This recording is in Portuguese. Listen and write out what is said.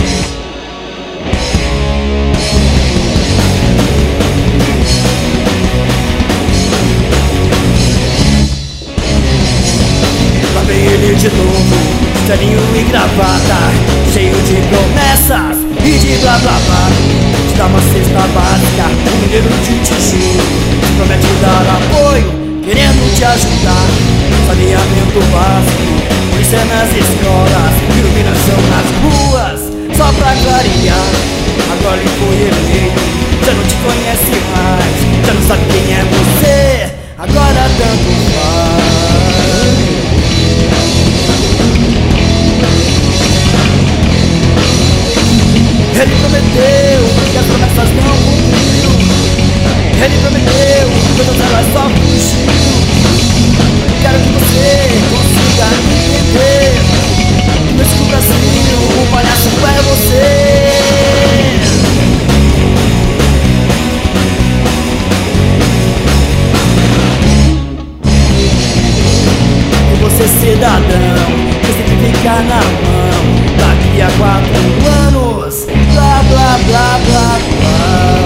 Lá vem ele de novo, terninho e gravata, cheio de promessas e de blá blá blá. Te dá uma cesta básica, um mineiro de tijolo, te promete dar apoio, querendo te ajudar. Saneamento básico, polícia nas escolas, iluminação nas ruas, só pra clarear. Agora ele foi eleito, já não te conhece mais, já não sabe quem é você, agora tanto faz. Ele prometeu que as promessas não cumpriu. Ele prometeu que todas elas só fugiu. Quero que você consiga entender que nesse Brasil o palhaço é você. E você, cidadão, você tem que ficar na mão. Daqui a 4 anos, blá blá blá blá blá.